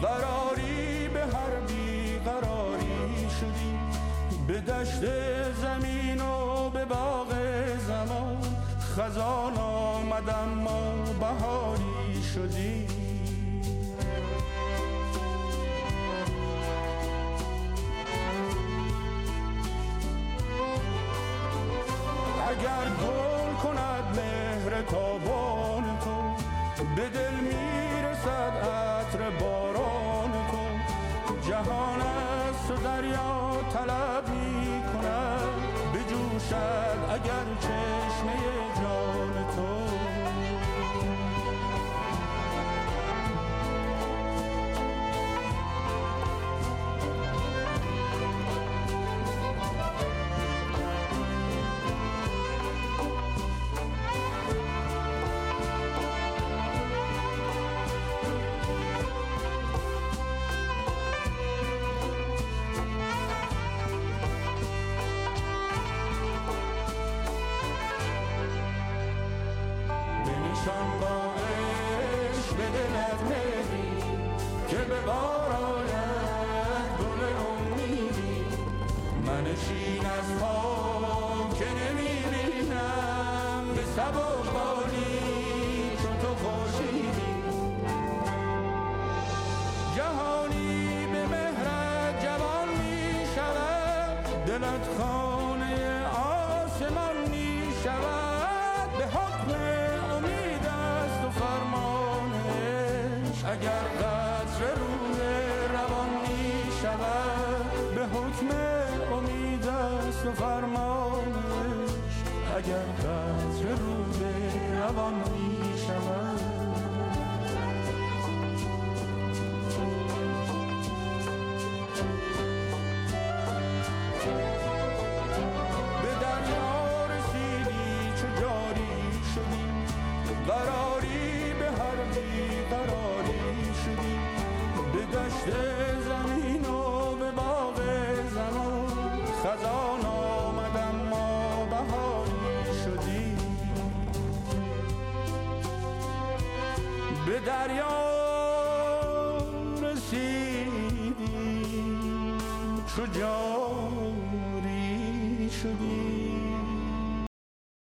قراری به هر بیقراری شدی، به دشت زمین و به باغ زمان خزان آمد اما بهاری شدی. اگر گل کند مهر تابان تو، به دل میرسد عطر باران تو. جهان است و دریا طلب میکند، بجوشد اگر چشمه جان تو. که به بار آید گل امیدی، منشین از پا که نمیبینم به سبکباری چون تو خورشیدی. جهانی به مهرت جوان میشود، دلت خانه آسمان میشود. به حکم امید است و فرمانش، اگر قطر روح روان می شود. به حکم امید است و فرمانش، اگر قطر روح روان می شود. به دریا رسیدی چو جاری شدی، قراری به هر بیقراری شدی. به دشت زمین و به باغ زمان خزان آمد اما بهاری شدی. به دریا رسیدی چو جاری شدی.